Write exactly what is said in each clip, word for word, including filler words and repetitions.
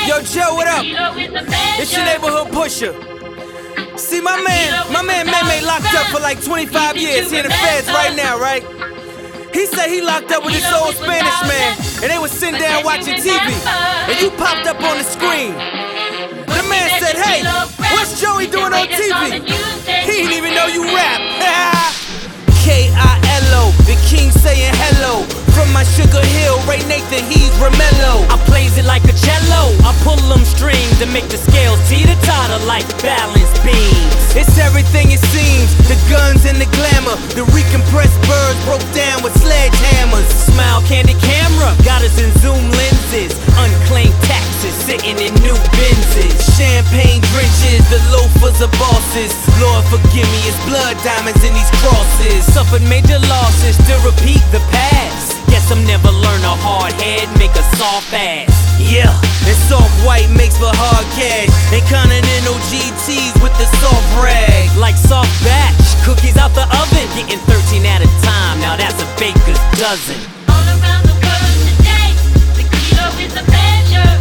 Yo, Joe, what up? It's your neighborhood pusher. See, my man, my man May locked up for like twenty-five years here in the feds right now, right? He said he locked up with this old Spanish man, and they was sitting down watching T V, and you popped up on the screen. The man said, hey, what's Joey doing on T V? He didn't even know you rap. K I L O, the king saying hello. From my Sugar Hill, Ray Nathan, he's Romello. I plays it like a cello. I pull them strings and make the scales teeter-totter like balance beams. It's everything it seems, the guns and the glamour. The recompressed birds broke down with sledgehammers. Smile candy camera, got us in zoom lenses. Unclaimed taxes, sitting in new Benzes. Champagne drenches, the loafers are bosses. Lord forgive me, it's blood diamonds in these crosses. Suffered major losses, still repeat the past. Guess I'm never learn a hard head, make a soft ass. Yeah, and soft white makes for hard cash. And Continental G Ts with the soft rag. Like soft batch, cookies out the oven. Getting thirteen at a time, now that's a baker's dozen. All around the world today, the kilo is a measure.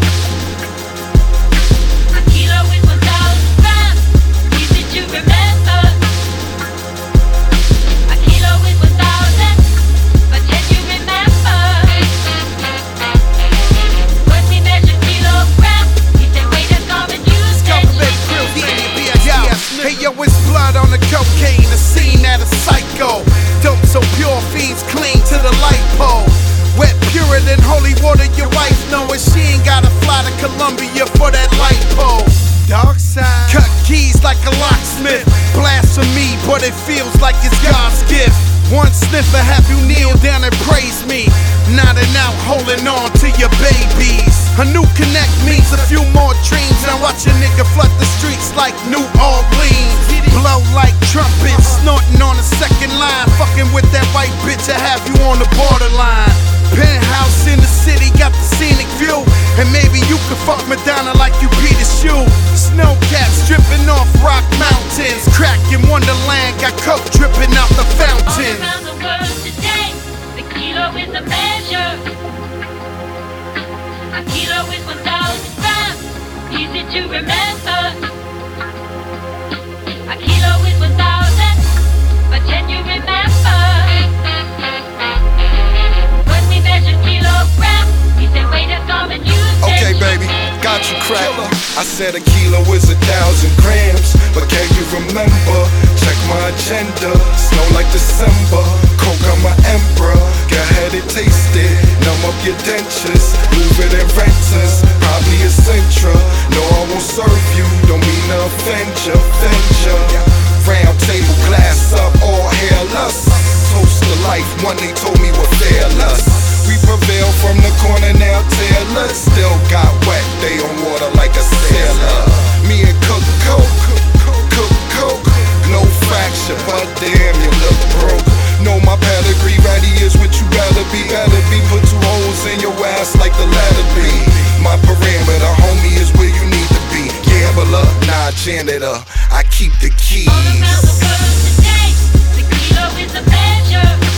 A kilo is one thousand grams, easy to remember. A kilo is one thousand, but can you remember? When we measure kilograms, he said weight is common usage. Hey yo, it's blood on the cocaine, a scene at a psycho. Dope so pure, fiends clean to the light pole. Wet purer than holy water, your wife knowing she ain't gotta fly to Colombia for that light pole. Dark side, cut keys like a locksmith. Blasphemy, but it feels like it's God's gift. One sniffer, have you kneel down and praise me. Nodding out, holding on to your babies. A new connect means a few more dreams. Now watch a nigga flood the streets like New Orleans. Blow like trumpets, snorting on the second line. Fucking with that white bitch, I have you on the borderline. Penthouse in the city, got the scenic view. And maybe you could fuck Madonna like you Peter Shoe. Snow caps dripping off rock mountains. Crack in Wonderland, got coke dripping out the fountain. All around the world today, the kilo is a measure. A kilo is one thousand grams, easy to remember. A kilo is one thousand, but can you remember? When we measure kilograms, he said weight is common usage. Okay, baby, got you cracker. I said a kilo is a thousand grams, but can you remember? Check my agenda, snow like December. Coke, I'm my emperor, get headed, taste it. Numb up your dentures, move it in renters. Probably a Centra, no I won't serve you. Don't mean to offend ya, offend ya. Round table, glass up, all hairless. Toast to life, one they told me were fearless. We prevail from the corner now, Taylor. Still got wet, they on water like a sailor. Me and Cook Coke, Cook Coke. No fracture, but damn, you look broke. Know my pedigree, ready is what you better be. Better be, put two holes in your ass like the letter B. My parameter, homie, is where you need to be. Gambler, nah, janitor, I keep the keys. All around the world today, the kilo is a measure.